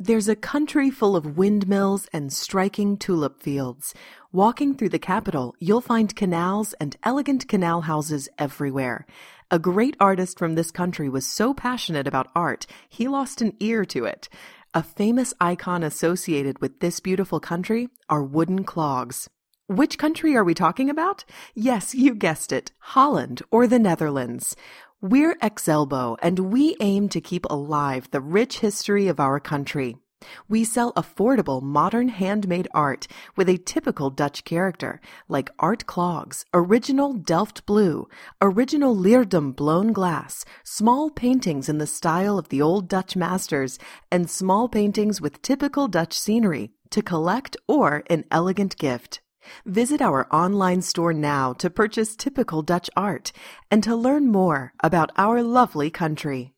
There's a country full of windmills and striking tulip fields. Walking through the capital, you'll find canals and elegant canal houses everywhere. A great artist from this country was so passionate about art, he lost an ear to it. A famous icon associated with this beautiful country are wooden clogs. Which country are we talking about? Yes, you guessed it, Holland or the Netherlands. We're Exelbo, and we aim to keep alive the rich history of our country. We sell affordable, modern handmade art with a typical Dutch character, like art clogs, original Delft blue, original Leerdam blown glass, small paintings in the style of the old Dutch masters, and small paintings with typical Dutch scenery to collect or an elegant gift. Visit our online store now to purchase typical Dutch art and to learn more about our lovely country.